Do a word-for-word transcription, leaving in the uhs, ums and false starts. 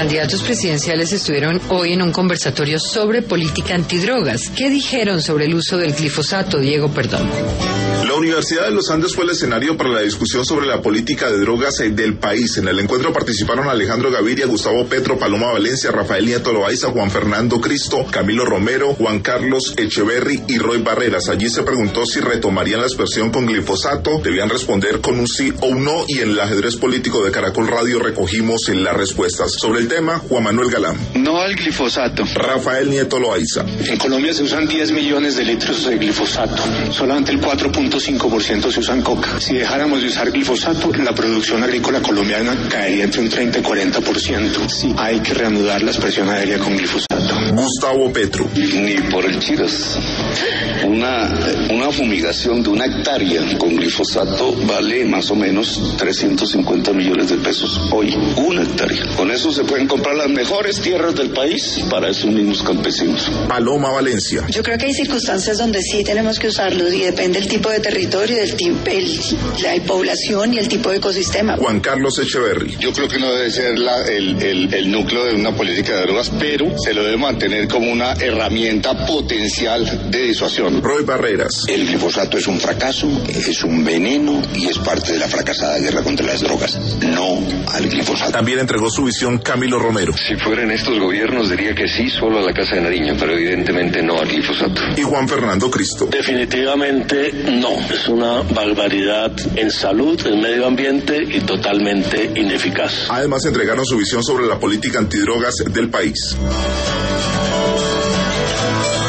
candidatos presidenciales estuvieron hoy en un conversatorio sobre política antidrogas. ¿Qué dijeron sobre el uso del glifosato, Diego Perdomo? La Universidad de los Andes fue el escenario para la discusión sobre la política de drogas del país. En el encuentro participaron Alejandro Gaviria, Gustavo Petro, Paloma Valencia, Rafael Nieto Loaiza, Juan Fernando Cristo, Camilo Romero, Juan Carlos Echeverry y Roy Barreras. Allí se preguntó si retomarían la aspersión con glifosato. Debían responder con un sí o un no, y en el ajedrez político de Caracol Radio recogimos las respuestas. Sobre el tema, Juan Manuel Galán. No al glifosato. Rafael Nieto Loaiza. En Colombia se usan diez millones de litros de glifosato. Solamente el cuatro punto cinco por ciento se usan coca. Si dejáramos de usar glifosato, la producción agrícola colombiana caería entre un treinta y cuarenta por ciento. Sí, hay que reanudar la aspersión aérea con glifosato. Gustavo Petro. Ni por el chiras. Una, una fumigación de una hectárea con glifosato vale más o menos trescientos cincuenta millones de pesos hoy. Una hectárea. Con eso se pueden comprar las mejores tierras del país para esos mismos campesinos. Paloma Valencia. Yo creo que hay circunstancias donde sí tenemos que usarlo y depende del tipo de territorio, del tipo, el, la población y el tipo de ecosistema. Juan Carlos Echeverry. Yo creo que no debe ser la, el, el, el núcleo de una política de drogas, pero se lo debe mantener como una herramienta potencial de disuasión. Roy Barreras. El glifosato es un fracaso, es un veneno y es parte de la fracasada guerra contra las drogas. No al glifosato. También entregó su visión Camilo Romero. Si fueran estos gobiernos diría que sí solo a la Casa de Nariño, pero evidentemente no al glifosato. Y Juan Fernando Cristo. Definitivamente no. Es una barbaridad en salud, en medio ambiente y totalmente ineficaz. Además entregaron su visión sobre la política antidrogas del país.